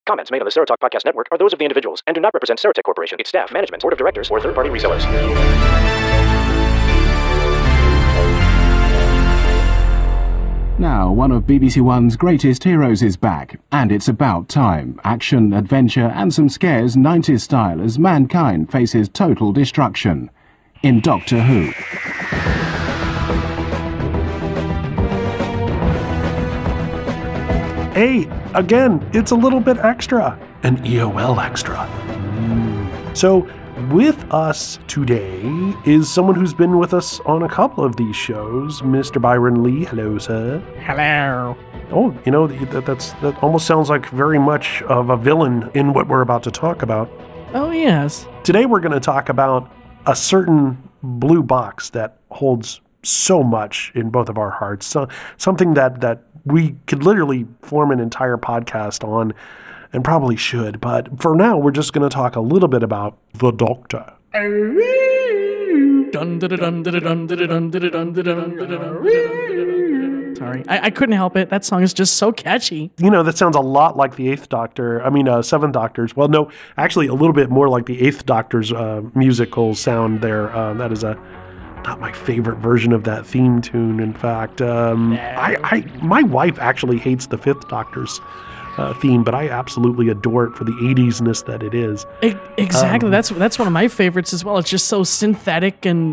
Comments made on the Serotalk Podcast Network are those of the individuals and do not represent Serotek Corporation, its staff, management, board of directors, or third-party resellers. Now, one of BBC One's greatest heroes is back, and it's about time. Action, adventure, and some scares 90s style as mankind faces total destruction. In Doctor Who. Hey, again, it's a little bit extra. An EOL extra. So, with us today is someone who's been with us on a couple of these shows, Mr. Byron Lee. Hello, sir. Hello. Oh, you know, that almost sounds like very much of a villain in what we're about to talk about. Oh, yes. Today we're going to talk about a certain blue box that holds so much in both of our hearts. So, something that we could literally form an entire podcast on, and probably should. But for now, we're just going to talk a little bit about the Doctor. Sorry, I couldn't help it. That song is just so catchy. You know, that sounds a lot like the Seventh Doctor's. Well, no, actually a little bit more like the Eighth Doctor's musical sound there. That is not my favorite version of that theme tune. In fact, my wife actually hates the Fifth Doctor's theme, but I absolutely adore it for the 80s-ness that it is. Exactly. That's one of my favorites as well. It's just so synthetic and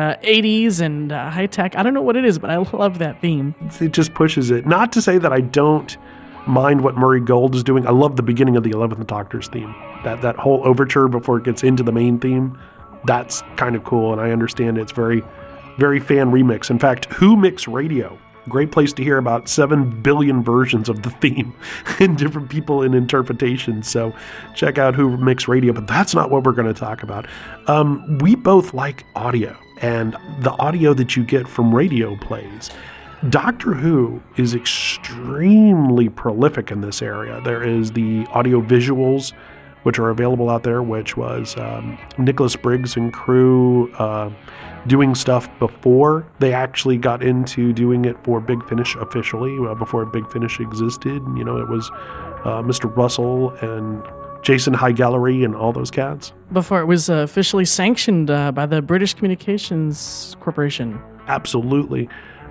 80s and high-tech. I don't know what it is, but I love that theme. It just pushes it. Not to say that I don't mind what Murray Gold is doing. I love the beginning of the 11th Doctor's theme. That whole overture before it gets into the main theme. That's kind of cool, and I understand it's very, very fan remix. In fact, Who Mix Radio, great place to hear about 7 billion versions of the theme and different people in interpretations. So check out Who Mix Radio, but that's not what we're going to talk about. We both like audio, and the audio that you get from radio plays. Doctor Who is extremely prolific in this area. There is the audio visuals, which are available out there, which was Nicholas Briggs and crew doing stuff before they actually got into doing it for Big Finish officially, before Big Finish existed. You know, it was Mr. Russell and Jason High Gallery and all those cats. Before it was officially sanctioned by the British Communications Corporation. Absolutely.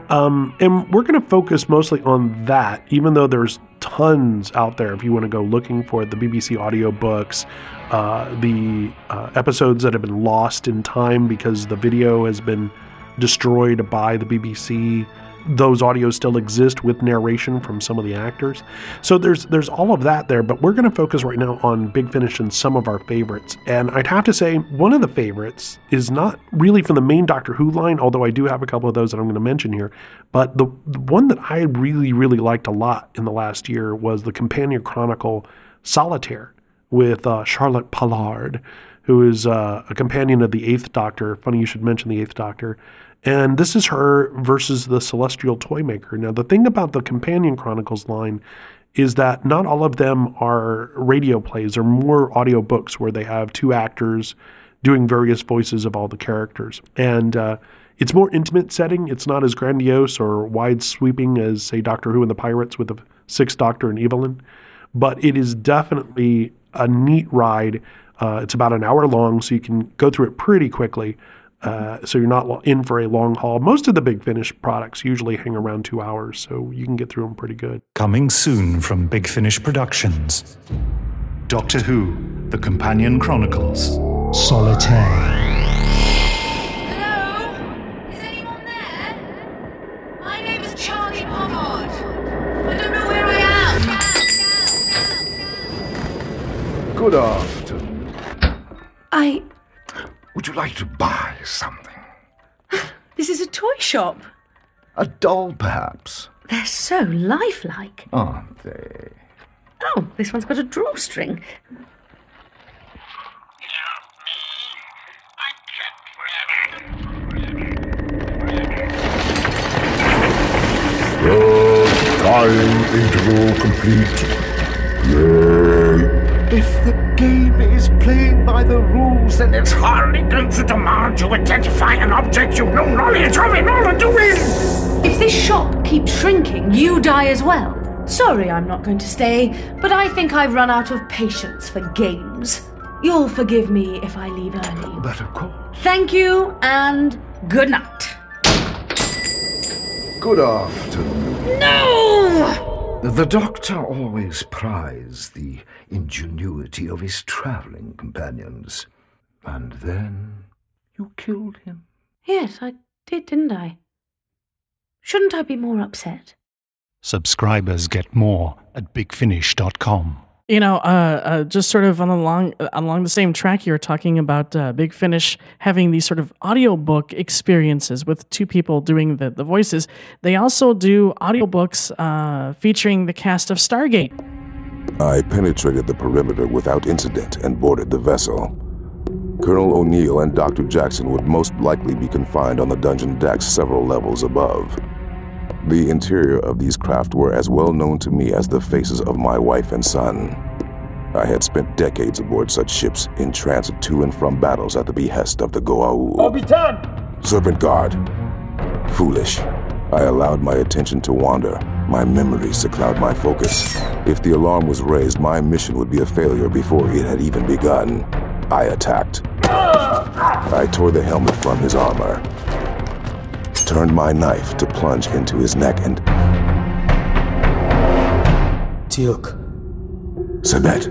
And we're going to focus mostly on that, even though there's tons out there if you want to go looking for it. The BBC audiobooks, the episodes that have been lost in time because the video has been destroyed by the BBC. Those audios still exist with narration from some of the actors. So there's all of that there, but we're going to focus right now on Big Finish and some of our favorites. And I'd have to say one of the favorites is not really from the main Doctor Who line, although I do have a couple of those that I'm going to mention here. But the one that I really, really liked a lot in the last year was the Companion Chronicle Solitaire with Charlotte Pollard, who is a companion of the Eighth Doctor. Funny you should mention the Eighth Doctor. And this is her versus the Celestial Toymaker. Now, the thing about the Companion Chronicles line is that not all of them are radio plays. They're more audio books where they have 2 actors doing various voices of all the characters. And it's more intimate setting. It's not as grandiose or wide-sweeping as, say, Doctor Who and the Pirates with the Sixth Doctor and Evelyn. But it is definitely a neat ride. It's about an hour long, so you can go through it pretty quickly. So you're not in for a long haul. Most of the Big Finish products usually hang around 2 hours, so you can get through them pretty good. Coming soon from Big Finish Productions. Doctor Who, The Companion Chronicles. Solitaire. Hello? Is anyone there? My name is Charlie Pollard. I don't know where I am. Good afternoon. I... Would you like to buy something? This is a toy shop. A doll, perhaps? They're so lifelike. Aren't they? Oh, this one's got a drawstring. Time interval complete. Yay. If the game is playing by the rules, then it's hardly going to demand you identify an object you've no knowledge of in order to win. If this shop keeps shrinking, you die as well. sorry I'm not going to stay, but I think I've run out of patience for games. You'll forgive me if I leave early. But of course. Thank you, and good night. Good afternoon. No! The doctor always prized the ingenuity of his traveling companions. And then you killed him. Yes, I did, didn't I? Shouldn't I be more upset? Subscribers get more at bigfinish.com. Just sort of along the same track, you were talking about Big Finish having these sort of audiobook experiences with two people doing the voices. They also do audiobooks featuring the cast of Stargate. I penetrated the perimeter without incident and boarded the vessel. Colonel O'Neill and Dr. Jackson would most likely be confined on the dungeon decks several levels above. The interior of these craft were as well known to me as the faces of my wife and son. I had spent decades aboard such ships in transit to and from battles at the behest of the Goa'uld. Obi-Tan! Serpent Guard. Foolish. I allowed my attention to wander, my memories to cloud my focus. If the alarm was raised, my mission would be a failure before it had even begun. I attacked. I tore the helmet from his armor, turned my knife to plunge into his neck and... Teal'c. Sabet.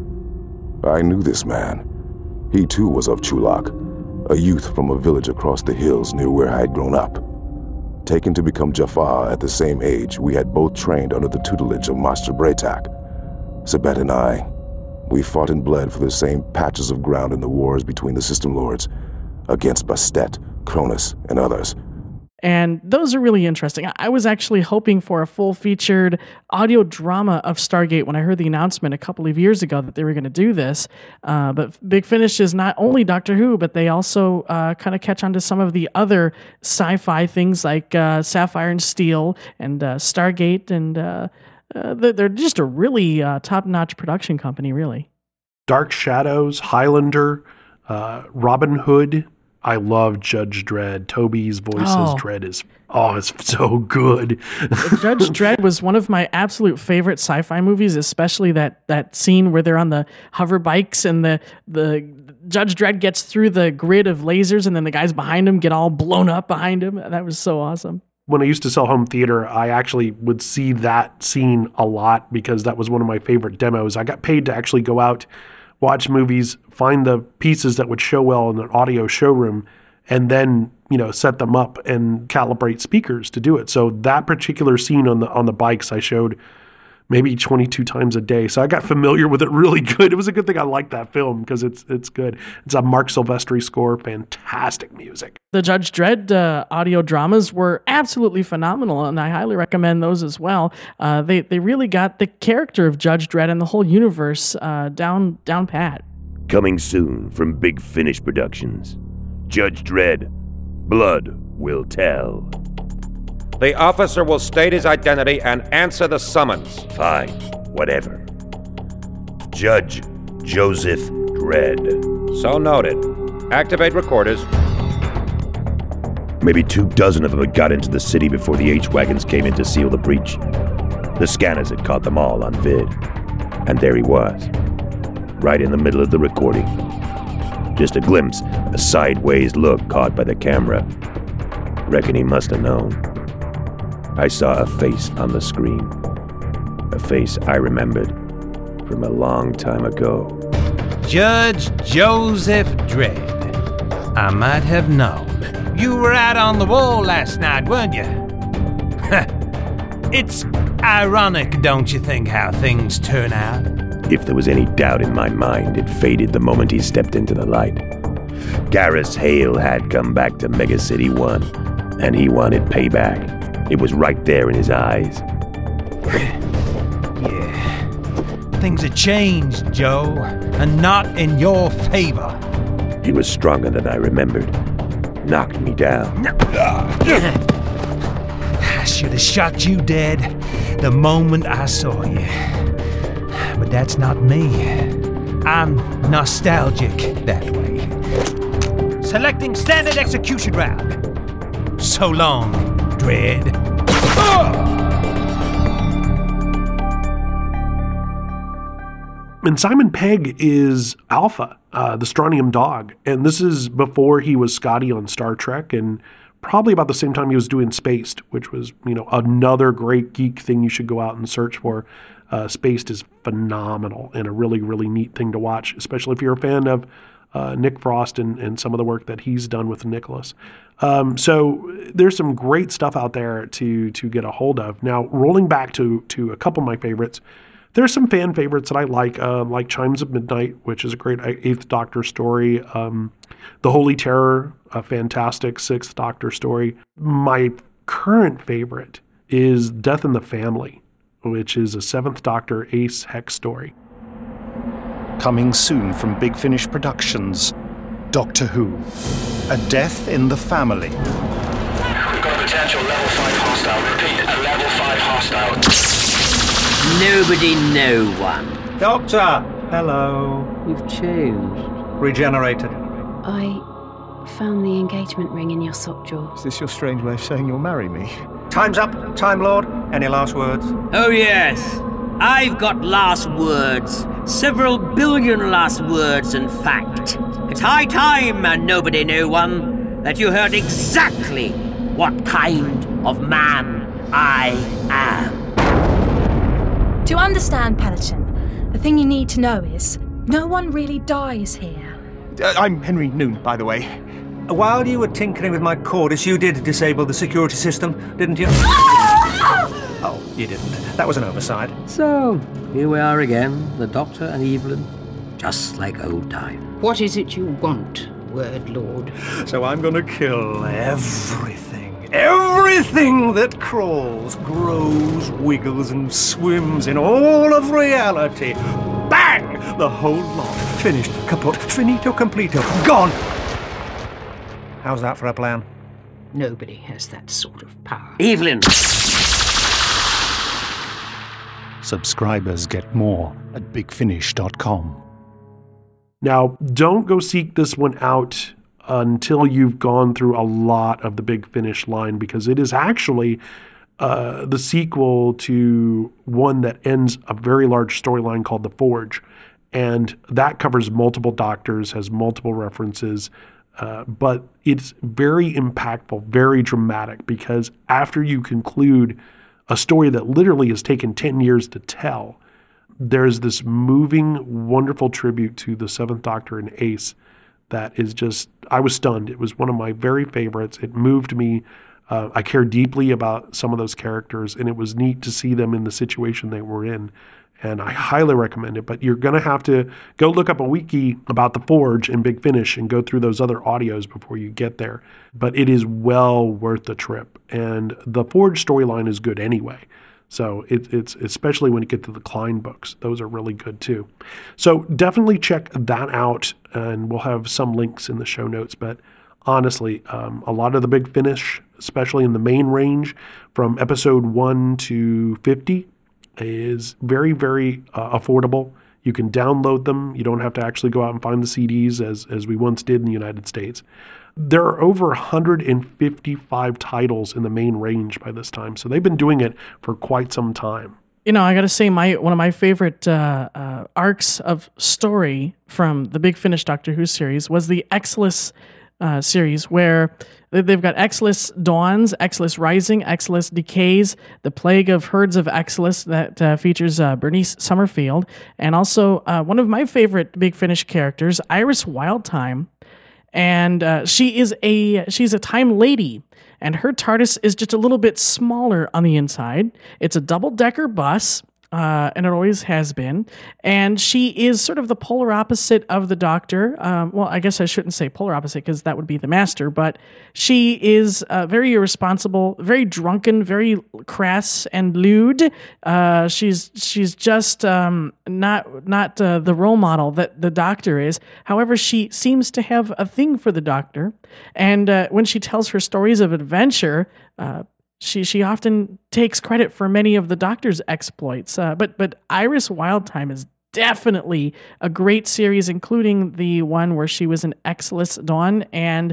I knew this man. He too was of Chulak, a youth from a village across the hills near where I had grown up. Taken to become Jaffa at the same age, we had both trained under the tutelage of Master Braytak. Sabet and I, we fought and bled for the same patches of ground in the wars between the System Lords, against Bastet, Cronus, and others. And those are really interesting. I was actually hoping for a full-featured audio drama of Stargate when I heard the announcement a couple of years ago that they were going to do this. But Big Finish is not only Doctor Who, but they also kind of catch on to some of the other sci-fi things like Sapphire and Steel and Stargate. And they're just a really top-notch production company, really. Dark Shadows, Highlander, Robin Hood. I love Judge Dredd. Toby's voice as Dredd is, it's so good. Judge Dredd was one of my absolute favorite sci-fi movies, especially that scene where they're on the hover bikes and the Judge Dredd gets through the grid of lasers and then the guys behind him get all blown up behind him. That was so awesome. When I used to sell home theater, I actually would see that scene a lot because that was one of my favorite demos. I got paid to actually go out, watch movies, find the pieces that would show well in an audio showroom, and then, set them up and calibrate speakers to do it. So that particular scene on the bikes I showed maybe 22 times a day. So I got familiar with it really good. It was a good thing I liked that film because it's good. It's a Mark Silvestri score, fantastic music. The Judge Dredd audio dramas were absolutely phenomenal, and I highly recommend those as well. They really got the character of Judge Dredd and the whole universe down pat. Coming soon from Big Finish Productions. Judge Dredd, Blood Will Tell. The officer will state his identity and answer the summons. Fine, whatever. Judge Joseph Dredd. So noted. Activate recorders. Maybe 24 of them had got into the city before the H-Wagons came in to seal the breach. The scanners had caught them all on vid. And there he was, right in the middle of the recording. Just a glimpse, a sideways look caught by the camera. Reckon he must have known. I saw a face on the screen. A face I remembered from a long time ago. Judge Joseph Dredd. I might have known. You were out on the wall last night, weren't you? It's ironic, don't you think, how things turn out? If there was any doubt in my mind, it faded the moment he stepped into the light. Garrus Hale had come back to Mega City 1, and he wanted payback. It was right there in his eyes. Yeah. Things have changed, Joe, and not in your favor. He was stronger than I remembered. Knocked me down. I should have shot you dead the moment I saw you. But that's not me. I'm nostalgic that way. Selecting standard execution round. So long, Dredd. And Simon Pegg is Alpha, the strontium dog. And this is before he was Scotty on Star Trek, and probably about the same time he was doing Spaced, which was, another great geek thing you should go out and search for. Spaced is phenomenal and a really, really neat thing to watch, especially if you're a fan of Nick Frost and some of the work that he's done with Nicholas. So there's some great stuff out there to get a hold of. Now, rolling back to a couple of my favorites, there's some fan favorites that I like Chimes of Midnight, which is a great Eighth Doctor story. The Holy Terror, a fantastic Sixth Doctor story. My current favorite is Death in the Family, which is a Seventh Doctor Ace Hex story. Coming soon from Big Finish Productions, Doctor Who, A Death in the Family. We've got a potential level 5 hostile. Repeat, a level 5 hostile. Nobody, no one. Doctor! Hello. You've changed. Regenerated. I found the engagement ring in your sock drawer. Is this your strange way of saying you'll marry me? Time's up, Time Lord. Any last words? Oh, yes. I've got last words. Several billion last words, in fact. It's high time, and nobody, no one, that you heard exactly what kind of man I am. To understand Peloton, the thing you need to know is no one really dies here. I'm Henry Noon, by the way. While you were tinkering with my Cordis, you did disable the security system, didn't you? Oh, you didn't. That was an oversight. So, here we are again, the Doctor and Evelyn, just like old times. What is it you want, Word Lord? So I'm gonna kill everything. Everything that crawls, grows, wiggles, and swims in all of reality. Bang! The whole lot. Finished. Kaput. Finito completo. Gone! How's that for a plan? Nobody has that sort of power. Evelyn! Subscribers get more at bigfinish.com. Now, don't go seek this one out until you've gone through a lot of the Big Finish line, because it is actually the sequel to one that ends a very large storyline called The Forge. And that covers multiple doctors, has multiple references, but it's very impactful, very dramatic, because after you conclude a story that literally has taken 10 years to tell, there's this moving, wonderful tribute to the Seventh Doctor and Ace that is just, I was stunned. It was one of my very favorites. It moved me. I care deeply about some of those characters, and it was neat to see them in the situation they were in. And I highly recommend it. But you're going to have to go look up a wiki about The Forge and Big Finish and go through those other audios before you get there. But it is well worth the trip. And the Forge storyline is good anyway. So it's especially when you get to the Klein books. Those are really good too. So definitely check that out, and we'll have some links in the show notes. But honestly, a lot of the Big Finish, especially in the main range from episode 1 to 50, is very, very affordable. You can download them. You don't have to actually go out and find the CDs as we once did in the United States. There are over 155 titles in the main range by this time. So they've been doing it for quite some time. I got to say, one of my favorite arcs of story from the Big Finish Doctor Who series was the Exilus series, where they've got Exilus Dawns, Exilus Rising, Exilus Decays, The Plague of Herds of Exilus that features Bernice Summerfield, and also one of my favorite Big Finish characters, Iris Wildtime. And she's a time lady, and her TARDIS is just a little bit smaller on the inside. It's a double-decker bus, and it always has been. And she is sort of the polar opposite of the Doctor. Well, I guess I shouldn't say polar opposite, because that would be the Master, but she is very irresponsible, very drunken, very crass and lewd. She's just not the role model that the Doctor is. However, she seems to have a thing for the Doctor. And when she tells her stories of adventure, She often takes credit for many of the Doctor's exploits, but Iris Wildtime is definitely a great series, including the one where she was an Exilus Dawn and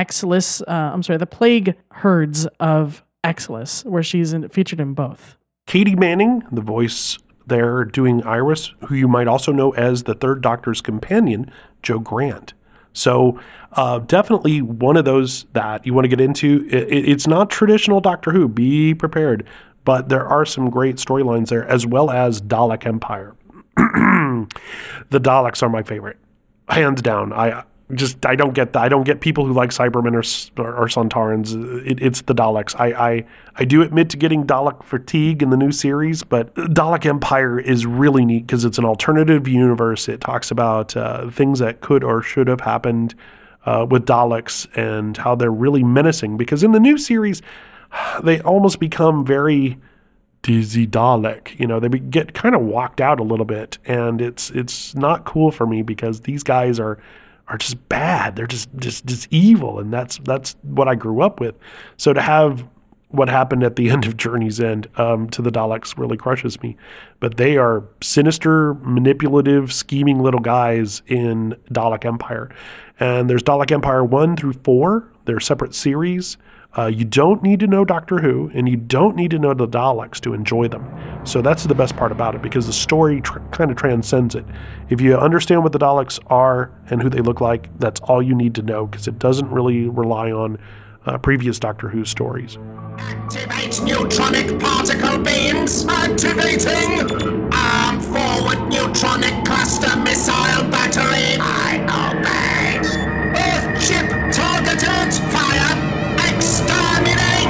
the Plague Herds of Exilus, where she's featured in both. Katie Manning, the voice there doing Iris, who you might also know as the Third Doctor's companion, Jo Grant. So definitely one of those that you want to get into. It's not traditional Doctor Who, be prepared, but there are some great storylines there, as well as Dalek Empire. The Daleks are my favorite, hands down. I don't get that. I don't get people who like Cybermen or Sontarans. It's the Daleks. I do admit to getting Dalek fatigue in the new series, but Dalek Empire is really neat because it's an alternative universe. It talks about things that could or should have happened with Daleks and how they're really menacing. Because in the new series, they almost become very dizzy Dalek. You know, they get kind of walked out a little bit, and it's not cool for me because these guys are just bad. They're just evil, and that's what I grew up with. So to have what happened at the end of Journey's End to the Daleks really crushes me. But they are sinister, manipulative, scheming little guys in Dalek Empire. And there's Dalek Empire 1 through 4. They're separate series. You don't need to know Doctor Who, and you don't need to know the Daleks to enjoy them. So that's the best part about it, because the story kind of transcends it. If you understand what the Daleks are and who they look like, that's all you need to know, because it doesn't really rely on previous Doctor Who stories. Activate neutronic particle beams. Activating. Arm forward neutronic cluster missile battery. I obey. Earthship targeted. Fire. Exterminate!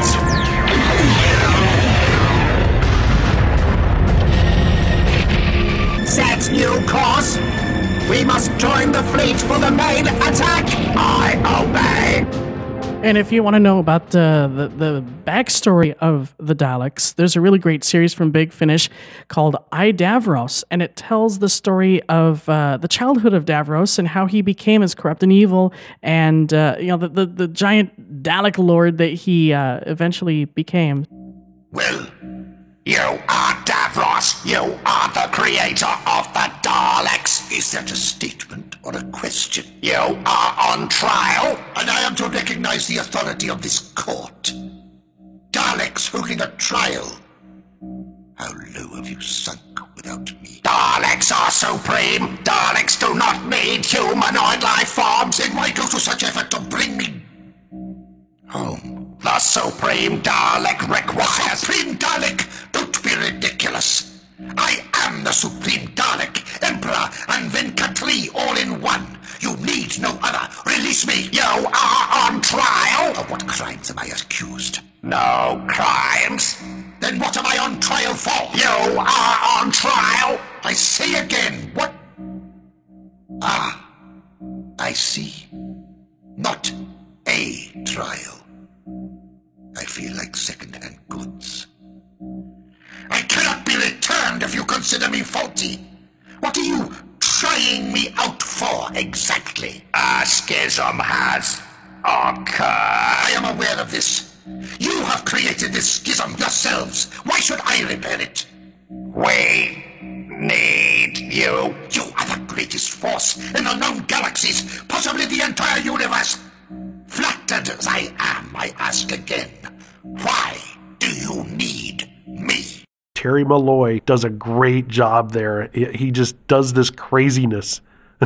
Set new course. We must join the fleet for the main attack. I obey. And if you want to know about the backstory of the Daleks, there's a really great series from Big Finish called I, Davros, and it tells the story of the childhood of Davros and how he became as corrupt and evil, and the giant Dalek lord that he eventually became. Well, you are Davros. You are the creator of the Daleks. Is that a statement or a question? You are on trial, and I am to recognize the authority of this court. Daleks holding a trial. How low have you sunk without me? Daleks are supreme. Daleks do not need humanoid life forms. Then why go to such effort to bring me home? The Supreme Dalek requires... Supreme Dalek? Don't be ridiculous. I am the Supreme Dalek, Emperor and Venkatri all in one. You need no other. Release me. You are on trial. Of what crimes am I accused? No crimes. Then what am I on trial for? You are on trial. I say again, what? Ah, I see. Not a trial. I feel like second-hand goods. I cannot be returned if you consider me faulty. What are you trying me out for exactly? A schism has occurred. I am aware of this. You have created this schism yourselves. Why should I repair it? We need you. You are the greatest force in the known galaxies, possibly the entire universe. Flattered as I am, I ask again, why do you need me? Terry Malloy does a great job there. He just does this craziness.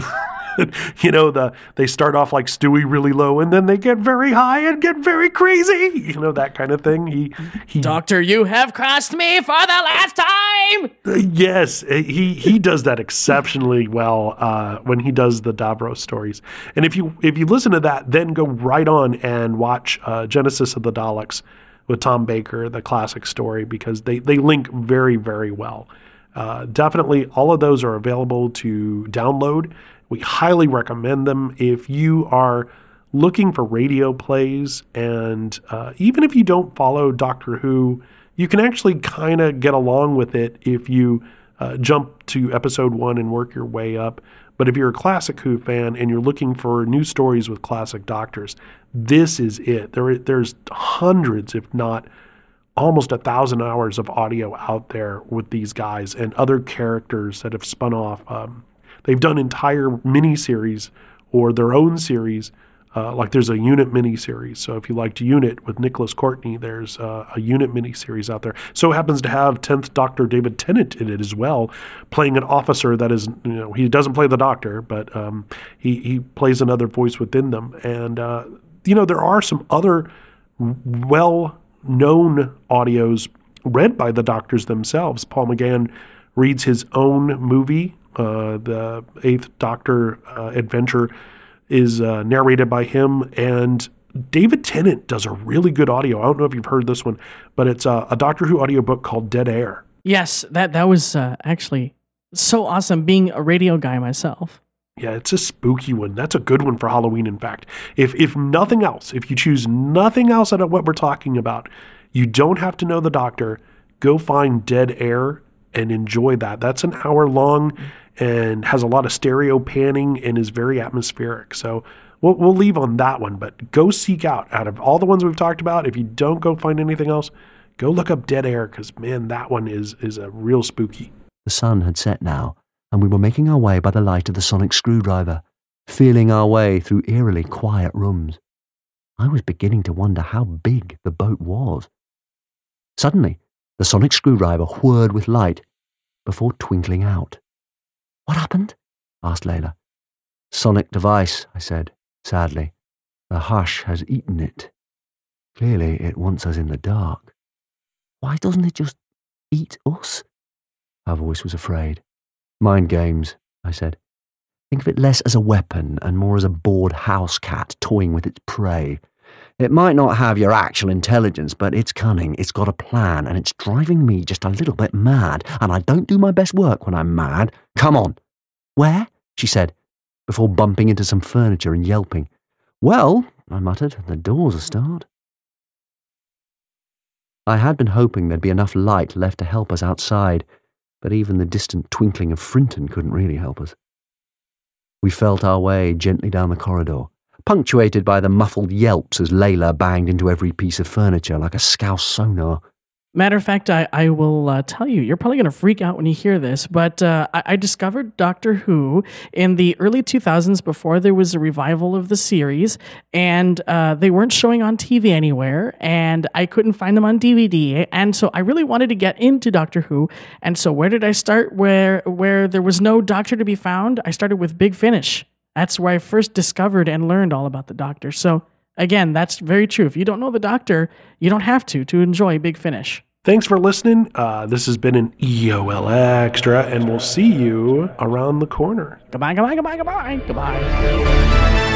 They start off like Stewie really low, and then they get very high and get very crazy. That kind of thing. Doctor, you have crossed me for the last time. Yes, he does that exceptionally well when he does the Davros stories. And if you listen to that, then go right on and watch Genesis of the Daleks with Tom Baker, the classic story, because they link very, very well. Definitely all of those are available to download. We highly recommend them if you are looking for radio plays, and even if you don't follow Doctor Who, you can actually kind of get along with it if you jump to episode 1 and work your way up. But if you're a classic Who fan and you're looking for new stories with classic doctors, this is it. There's hundreds, if not almost 1,000 hours of audio out there with these guys and other characters that have spun off. They've done entire miniseries or their own series Like there's a Unit miniseries. So if you liked Unit with Nicholas Courtney, there's a Unit miniseries out there. So it happens to have 10th Doctor David Tennant in it as well, playing an officer that is, he doesn't play the Doctor, but he plays another voice within them. And, there are some other well-known audios read by the Doctors themselves. Paul McGann reads his own movie, the 8th Doctor Adventure, is narrated by him, and David Tennant does a really good audio. I don't know if you've heard this one, but it's a Doctor Who audiobook called Dead Air. Yes, that was actually so awesome, being a radio guy myself. Yeah, it's a spooky one. That's a good one for Halloween, in fact. If nothing else, if you choose nothing else out of what we're talking about, you don't have to know the Doctor. Go find Dead Air and enjoy that. That's an hour long and has a lot of stereo panning and is very atmospheric. So we'll leave on that one, but go seek out of all the ones we've talked about. If you don't go find anything else, go look up Dead Air, because, man, that one is a real spooky. The sun had set now, and we were making our way by the light of the sonic screwdriver, feeling our way through eerily quiet rooms. I was beginning to wonder how big the boat was. Suddenly, the sonic screwdriver whirred with light before twinkling out. "What happened?" asked Layla. "Sonic device," I said, sadly. "The hush has eaten it. Clearly it wants us in the dark." "Why doesn't it just eat us?" Her voice was afraid. "Mind games," I said. "Think of it less as a weapon and more as a bored house cat toying with its prey. It might not have your actual intelligence, but it's cunning, it's got a plan, and it's driving me just a little bit mad, and I don't do my best work when I'm mad. Come on." "Where?" she said, before bumping into some furniture and yelping. "Well," I muttered, "the door's a start." I had been hoping there'd be enough light left to help us outside, but even the distant twinkling of Frinton couldn't really help us. We felt our way gently down the corridor, punctuated by the muffled yelps as Layla banged into every piece of furniture like a Scouse sonar. Matter of fact, I will tell you, you're probably going to freak out when you hear this, but I discovered Doctor Who in the early 2000s before there was a revival of the series, and they weren't showing on TV anywhere, and I couldn't find them on DVD, and so I really wanted to get into Doctor Who, and so where did I start? Where there was no Doctor to be found, I started with Big Finish. That's where I first discovered and learned all about the Doctor. So, again, that's very true. If you don't know the Doctor, you don't have to enjoy Big Finish. Thanks for listening. This has been an EOL Extra, and we'll see you around the corner. Goodbye, goodbye, goodbye, goodbye, goodbye.